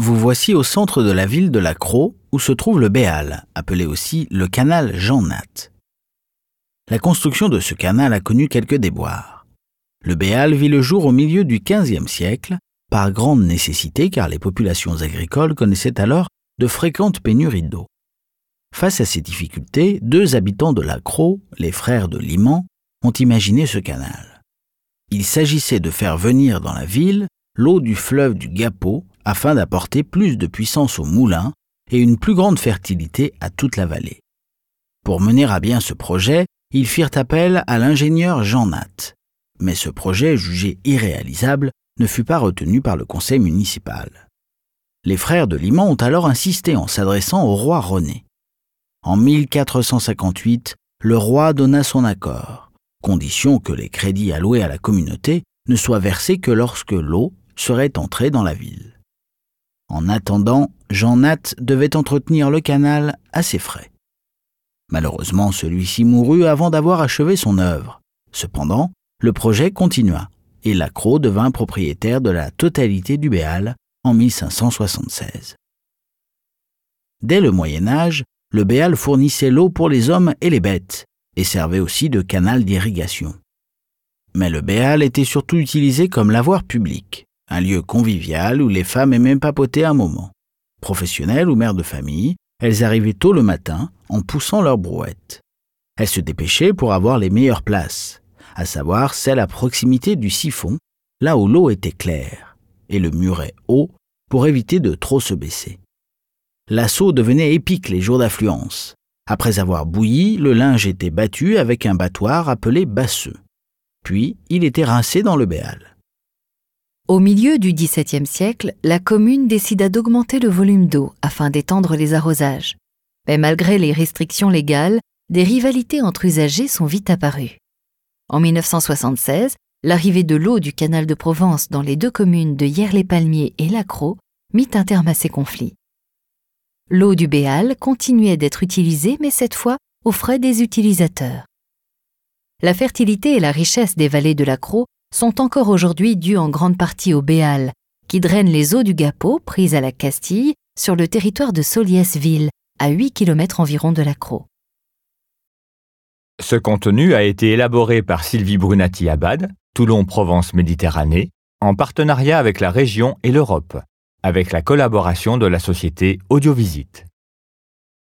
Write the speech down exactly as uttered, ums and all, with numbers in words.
Vous voici au centre de la ville de La Crau, où se trouve le Béal, appelé aussi le canal Jean Nat. La construction de ce canal a connu quelques déboires. Le Béal vit le jour au milieu du quinzième siècle, par grande nécessité car les populations agricoles connaissaient alors de fréquentes pénuries d'eau. Face à ces difficultés, deux habitants de La Crau, les frères de Liman, ont imaginé ce canal. Il s'agissait de faire venir dans la ville l'eau du fleuve du Gapeau afin d'apporter plus de puissance aux moulins et une plus grande fertilité à toute la vallée. Pour mener à bien ce projet, ils firent appel à l'ingénieur Jean Nat. Mais ce projet, jugé irréalisable, ne fut pas retenu par le conseil municipal. Les frères de Liman ont alors insisté en s'adressant au roi René. En mille quatre cent cinquante-huit, le roi donna son accord, condition que les crédits alloués à la communauté ne soient versés que lorsque l'eau serait entrée dans la ville. En attendant, Jean Nat devait entretenir le canal à ses frais. Malheureusement, celui-ci mourut avant d'avoir achevé son œuvre. Cependant, le projet continua et La Crau devint propriétaire de la totalité du Béal en mille cinq cent soixante-seize. Dès le Moyen Âge, le Béal fournissait l'eau pour les hommes et les bêtes et servait aussi de canal d'irrigation. Mais le Béal était surtout utilisé comme lavoir public, un lieu convivial où les femmes aimaient papoter un moment. Professionnelles ou mères de famille, elles arrivaient tôt le matin en poussant leurs brouettes. Elles se dépêchaient pour avoir les meilleures places, à savoir celles à proximité du siphon, là où l'eau était claire, et le muret haut pour éviter de trop se baisser. L'assaut devenait épique les jours d'affluence. Après avoir bouilli, le linge était battu avec un battoir appelé basseux. Puis, il était rincé dans le Béal. Au milieu du dix-septième siècle, la commune décida d'augmenter le volume d'eau afin d'étendre les arrosages. Mais malgré les restrictions légales, des rivalités entre usagers sont vite apparues. En mille neuf cent soixante-seize, l'arrivée de l'eau du canal de Provence dans les deux communes de Yerres-les-Palmiers et La Crau mit un terme à ces conflits. L'eau du Béal continuait d'être utilisée, mais cette fois aux frais des utilisateurs. La fertilité et la richesse des vallées de La Crau sont encore aujourd'hui dues en grande partie au Béal, qui draine les eaux du Gapeau prises à la Castille sur le territoire de Solliès-Ville, à huit kilomètres environ de La Crau. Ce contenu a été élaboré par Sylvie Brunati-Abad, Toulon-Provence-Méditerranée, en partenariat avec la région et l'Europe, avec la collaboration de la société Audiovisite.